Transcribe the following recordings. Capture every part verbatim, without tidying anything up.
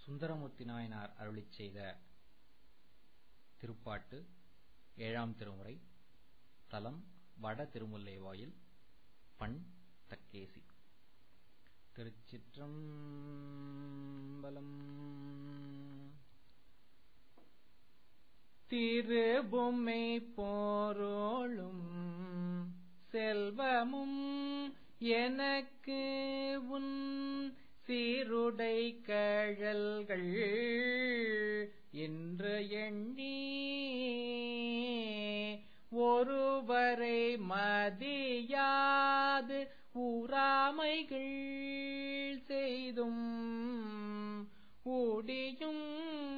சுந்தரமூர்த்தி நாயனார் அருளிச் செய்த திருப்பாட்டு ஏழாம் திருமுறை. தலம் வட திருமுல்லைவாயில். பண் தக்கேசி. திருச்சிற்றம்பலம். திருபொம்மை போரோளும் செல்வமும் எனக்கு உன் சீருடை கழல்கள் என்று எண்ணி ஒருவரை மதியாது ஊராமைகள் செய்தும் ஊடியும்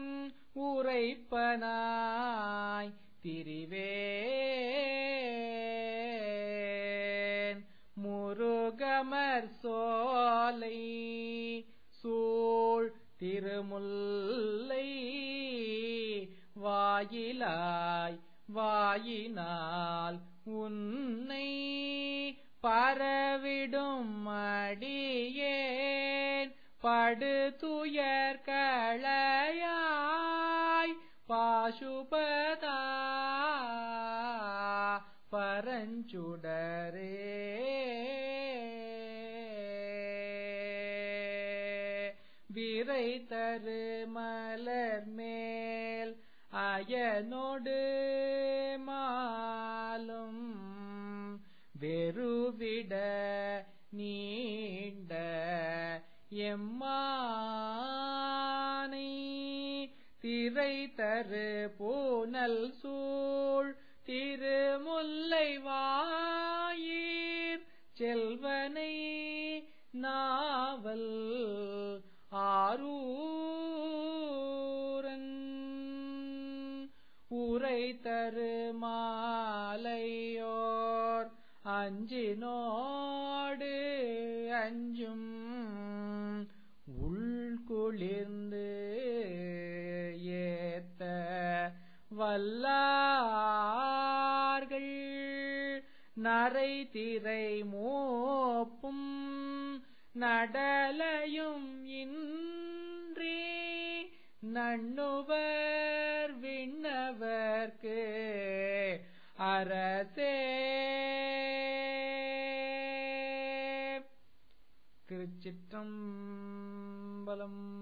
உரைப்பனாய் திரிவேன். முருகமர் சோலை சூழ் திருமுல்லை வாயிலாய் வாயினால் உன்னை பரவிடும் அடியேன் படுதுயர் களையாய் பாசுபதா பரஞ்சுடரே. விரை தரு மலர் மேல் அயனோடு மாலும் வெறுவிட நீண்ட எம்மானை திரை தரு பூனல் சூழ் திருமுல்லை வாயிற் செல்வனை நாவல் ஆரூரன் உரை தரு மாலையோர் அஞ்சினோடு அஞ்சும் உள்குளிர்ந்து ஏத்த வல்லார்கள் நரை திரை மோப்பும் நடலையும் இன்றி நண்ணுவர் விண்ணவர்க்கு அரசே. திருச்சிற்றம்பலம்.